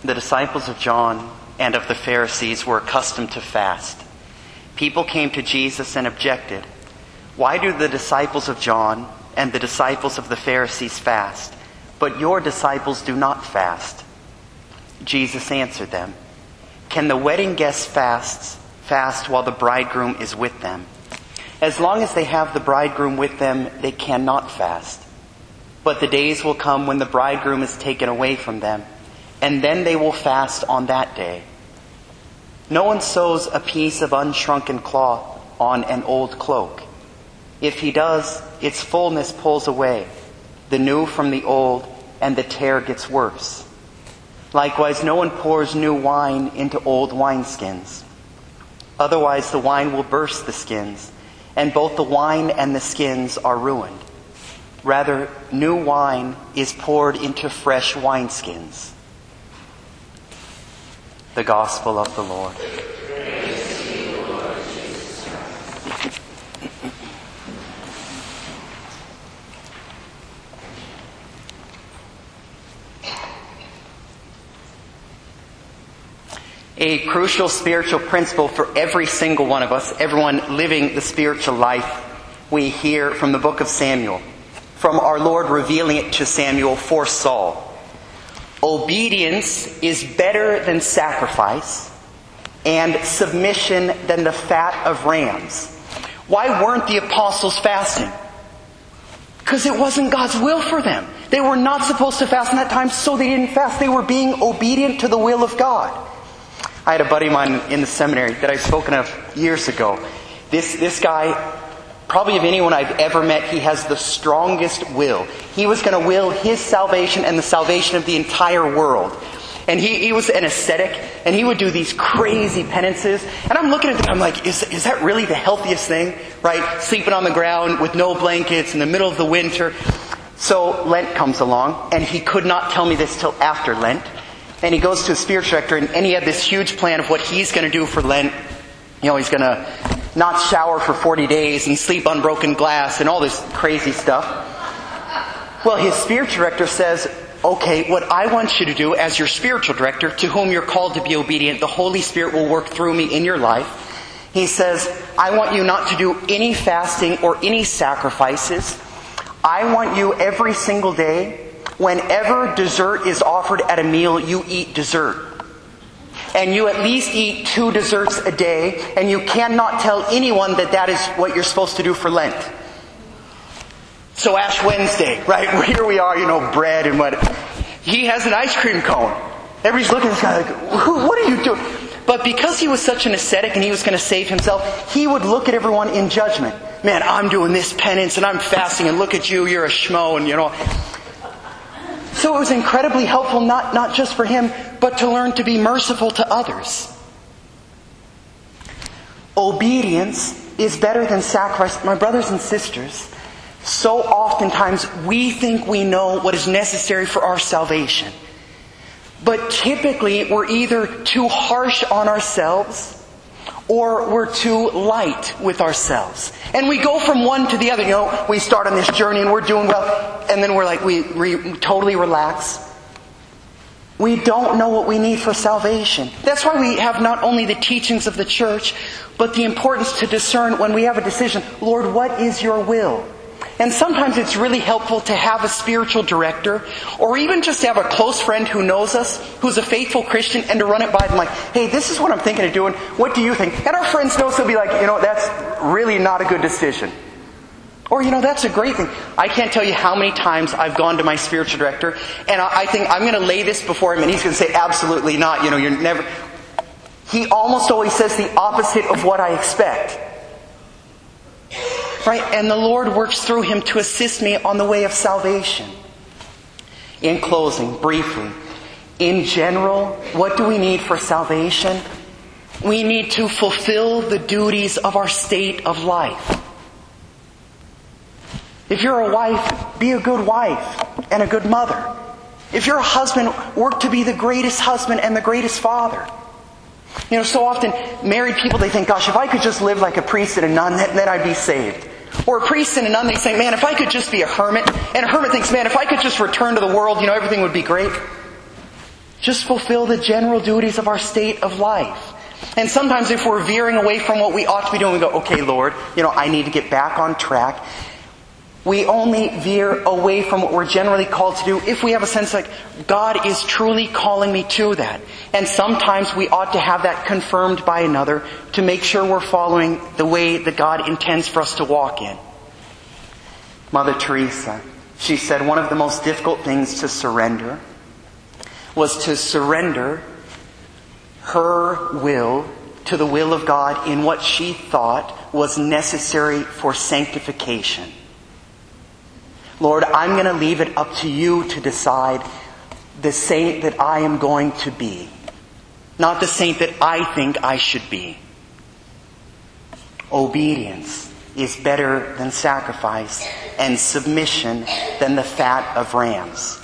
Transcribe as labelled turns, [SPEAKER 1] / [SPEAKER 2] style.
[SPEAKER 1] The disciples of John and of the Pharisees were accustomed to fast. People came to Jesus and objected, "Why do the disciples of John and the disciples of the Pharisees fast, but your disciples do not fast?" Jesus answered them, "Can the wedding guests fast while the bridegroom is with them? As long as they have the bridegroom with them, they cannot fast. But the days will come when the bridegroom is taken away from them, and then they will fast on that day. No one sews a piece of unshrunken cloth on an old cloak. If he does, its fullness pulls away, the new from the old, and the tear gets worse. Likewise, no one pours new wine into old wineskins. Otherwise, the wine will burst the skins, and both the wine and the skins are ruined. Rather, new wine is poured into fresh wineskins." The Gospel of the Lord.
[SPEAKER 2] Praise to you, Lord Jesus Christ.
[SPEAKER 1] A crucial spiritual principle for every single one of us, everyone living the spiritual life, we hear from the book of Samuel, from our Lord revealing it to Samuel for Saul. Obedience is better than sacrifice, and submission than the fat of rams. Why weren't the apostles fasting? Because it wasn't God's will for them. They were not supposed to fast in that time, so they didn't fast. They were being obedient to the will of God. I had a buddy of mine in the seminary that I've spoken of years ago. This guy, probably of anyone I've ever met, he has the strongest will. He was going to will his salvation and the salvation of the entire world. And he was an ascetic, and he would do these crazy penances. And I'm looking at them, I'm like, is that really the healthiest thing? Right? Sleeping on the ground with no blankets in the middle of the winter. So Lent comes along, and he could not tell me this till after Lent. And he goes to a spiritual director, and he had this huge plan of what he's going to do for Lent. You know, he's going to not shower for 40 days and sleep on broken glass and all this crazy stuff. Well, his spiritual director says, "Okay, what I want you to do as your spiritual director, to whom you're called to be obedient, the Holy Spirit will work through me in your life." He says, "I want you not to do any fasting or any sacrifices. I want you every single day, whenever dessert is offered at a meal, you eat dessert. And you at least eat 2 desserts a day, and you cannot tell anyone that is what you're supposed to do for Lent." So Ash Wednesday, right? Here we are, bread and what. He has an ice cream cone. Everybody's looking at this guy like, "What are you doing?" But because he was such an ascetic and he was going to save himself, he would look at everyone in judgment. "Man, I'm doing this penance and I'm fasting, and look at you, you're a schmo," and So it was incredibly helpful, not just for him, but to learn to be merciful to others. Obedience is better than sacrifice. My brothers and sisters, so oftentimes we think we know what is necessary for our salvation. But typically we're either too harsh on ourselves or we're too light with ourselves. And we go from one to the other. We start on this journey and we're doing well, and then we're like, we totally relax. We don't know what we need for salvation. That's why we have not only the teachings of the church, but the importance to discern when we have a decision, "Lord, what is your will?" And sometimes it's really helpful to have a spiritual director, or even just to have a close friend who knows us, who's a faithful Christian, and to run it by them like, "Hey, this is what I'm thinking of doing. What do you think?" And our friends know, so they'll be like, "That's really not a good decision." Or, "That's a great thing." I can't tell you how many times I've gone to my spiritual director, and I think I'm going to lay this before him, and he's going to say, "Absolutely not. You're never..." He almost always says the opposite of what I expect. Right? And the Lord works through him to assist me on the way of salvation. In closing, briefly, in general, what do we need for salvation? We need to fulfill the duties of our state of life. If you're a wife, be a good wife and a good mother. If you're a husband, work to be the greatest husband and the greatest father. So often married people, they think, "Gosh, if I could just live like a priest and a nun, then I'd be saved." Or a priest and a nun, they say, "Man, if I could just be a hermit." And a hermit thinks, "Man, if I could just return to the world, everything would be great." Just fulfill the general duties of our state of life. And sometimes if we're veering away from what we ought to be doing, we go, okay, Lord, I need to get back on track. We only veer away from what we're generally called to do if we have a sense like God is truly calling me to that. And sometimes we ought to have that confirmed by another to make sure we're following the way that God intends for us to walk in. Mother Teresa, she said one of the most difficult things to surrender was to surrender her will to the will of God in what she thought was necessary for sanctification. Lord, I'm going to leave it up to you to decide the saint that I am going to be, not the saint that I think I should be. Obedience is better than sacrifice, and submission than the fat of rams.